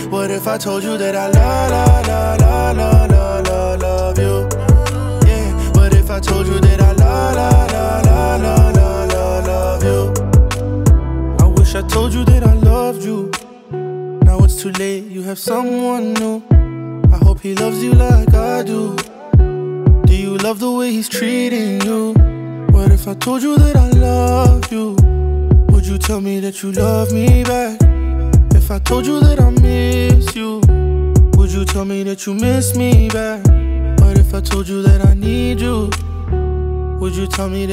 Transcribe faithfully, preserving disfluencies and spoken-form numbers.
What if I told you that I love, love, love, love, love, love, love you? Yeah, what if I told you that I love, love, love, love, love, love, love you? I wish I told you that I loved you. Now it's too late, you have someone new. I hope he loves you like I do. Do you love the way he's treating you? What if I told you that I love you? Would you tell me that you love me back? If I told you that I miss you, would you tell me that you miss me back? What if I told you that I need you? Would you tell me that